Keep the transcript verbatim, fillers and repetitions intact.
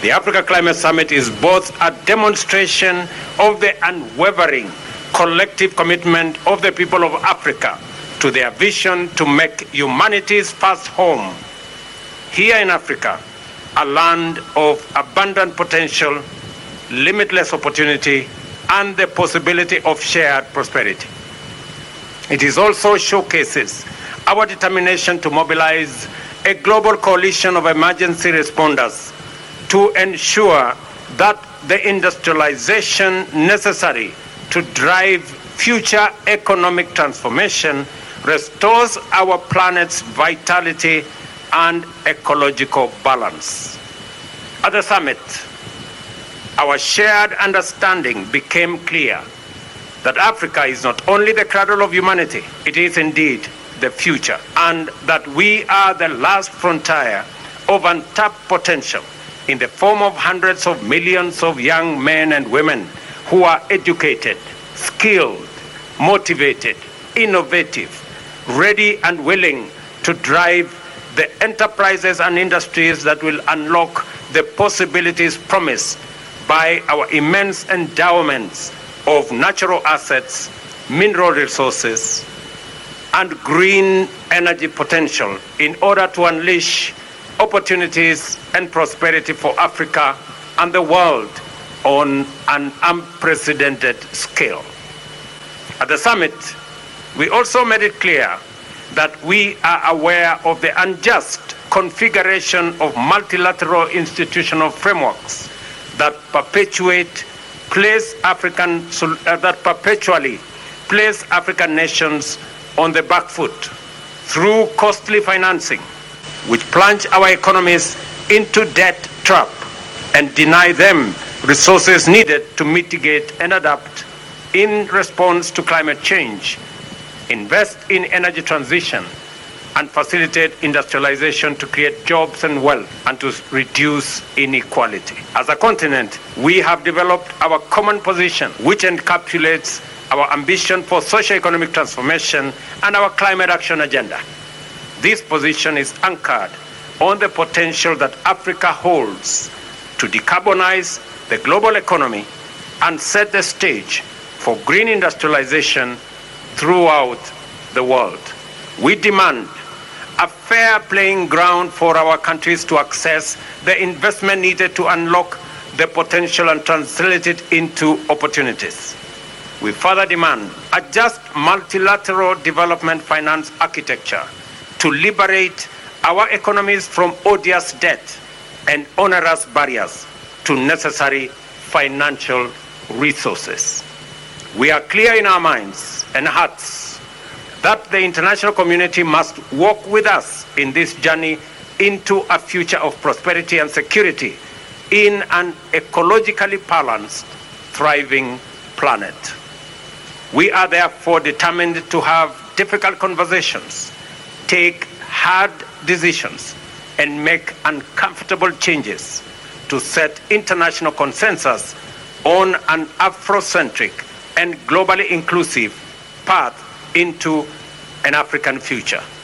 The Africa Climate Summit is both a demonstration of the unwavering collective commitment of the people of Africa to their vision to make humanity's first home here in Africa a land of abundant potential, limitless opportunity, and the possibility of shared prosperity. It is also showcases our determination to mobilize a global coalition of emergency responders to ensure that the industrialization necessary to drive future economic transformation restores our planet's vitality and ecological balance. At the summit, our shared understanding became clear that Africa is not only the cradle of humanity, it is indeed the future, and that we are the last frontier of untapped potential in the form of hundreds of millions of young men and women who are educated, skilled, motivated, innovative, ready and willing to drive the enterprises and industries that will unlock the possibilities promised by our immense endowments of natural assets, mineral resources, and green energy potential in order to unleash opportunities and prosperity for Africa and the world on an unprecedented scale. At the summit, we also made it clear that we are aware of the unjust configuration of multilateral institutional frameworks that perpetuate place African uh, that perpetually place African nations on the back foot through costly financing, which plunge our economies into debt trap and deny them resources needed to mitigate and adapt in response to climate change, invest in energy transition, and facilitate industrialization to create jobs and wealth and to reduce inequality. As a continent, we have developed our common position, which encapsulates our ambition for socio-economic transformation and our climate action agenda. This position is anchored on the potential that Africa holds to decarbonize the global economy and set the stage for green industrialization throughout the world. We demand a fair playing ground for our countries to access the investment needed to unlock the potential and translate it into opportunities. We further demand a just multilateral development finance architecture to liberate our economies from odious debt and onerous barriers to necessary financial resources. We are clear in our minds and hearts that the international community must walk with us in this journey into a future of prosperity and security in an ecologically balanced, thriving planet. We are therefore determined to have difficult conversations, take hard decisions, and make uncomfortable changes to set international consensus on an Afrocentric and globally inclusive path into an African future.